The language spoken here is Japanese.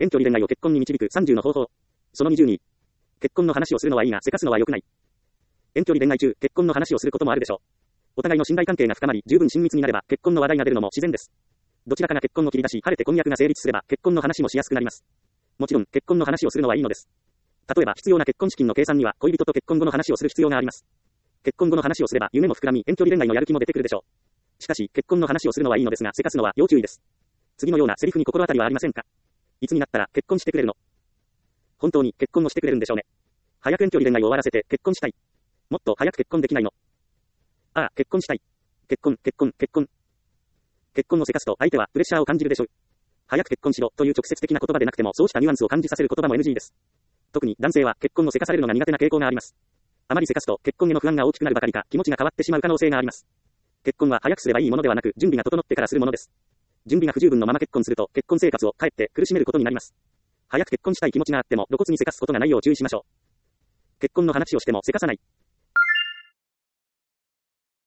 遠距離恋愛を結婚に導く30の方法。その22。結婚の話をするのはいいが、せかすのは良くない。遠距離恋愛中、結婚の話をすることもあるでしょう。お互いの信頼関係が深まり、十分親密になれば、結婚の話題が出るのも自然です。どちらかが結婚を切り出し、晴れて婚約が成立すれば、結婚の話もしやすくなります。もちろん、結婚の話をするのはいいのです。例えば、必要な結婚資金の計算には、恋人と結婚後の話をする必要があります。結婚後の話をすれば、夢も膨らみ、遠距離恋愛のやる気も出てくるでしょう。しかし、結婚の話をするのはいいのですが、せかすのは要注意です。次のようなセリフに心当たりはありませんか？いつになったら結婚してくれるの？本当に結婚をしてくれるんでしょうね。早く遠距離恋愛を終わらせて結婚したい。もっと早く結婚できないの？ああ、結婚したい。結婚。結婚をせかすと相手はプレッシャーを感じるでしょう。早く結婚しろという直接的な言葉でなくてもそうしたニュアンスを感じさせる言葉も NG です。特に男性は結婚をせかされるのが苦手な傾向があります。あまりせかすと結婚への不安が大きくなるばかりか気持ちが変わってしまう可能性があります。結婚は早くすればいいものではなく準備が整ってからするものです。準備が不十分のまま結婚すると結婚生活をかえって苦しめることになります。早く結婚したい気持ちがあっても露骨にせかすことがないよう注意しましょう。結婚の話をしてもせかさない。